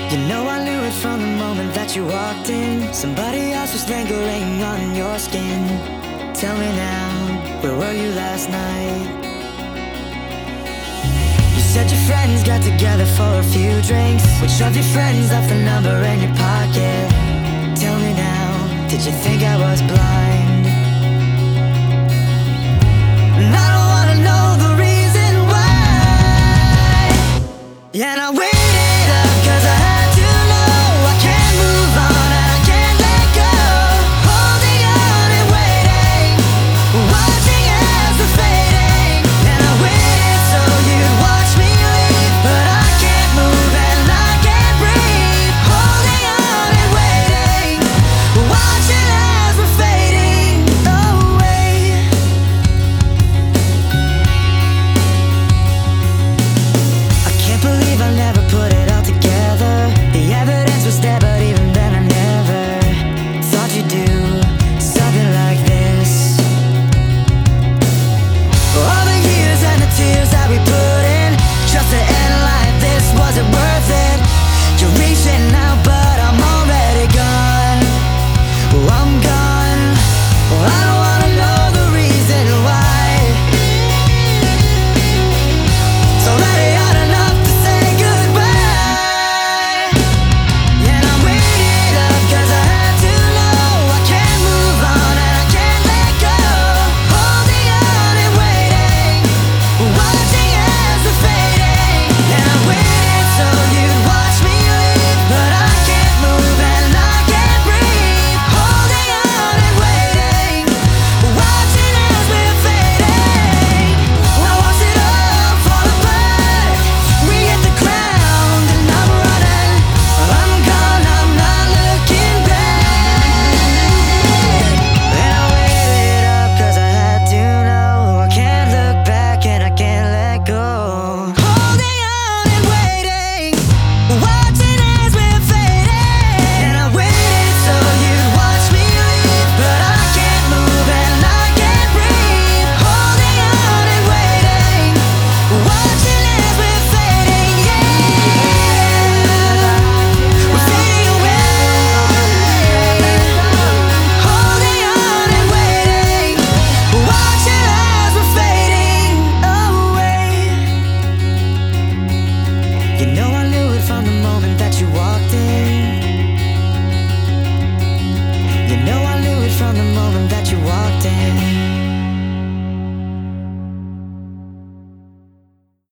You know I knew it from the moment that you walked in. Somebody else was lingering on your skin. Tell me now, where were you last night? You said your friends got together for a few drinks. Which of your friends left the number in your pocket? Tell me now, did you think I was blind?